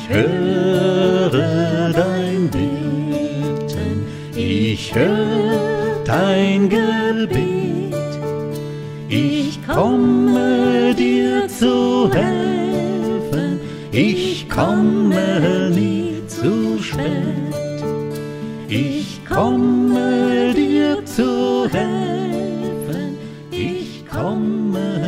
Ich höre dein Beten, ich höre dein Gebet. Ich komme dir zu helfen, ich komme nie zu spät. Ich komme dir zu helfen, ich komme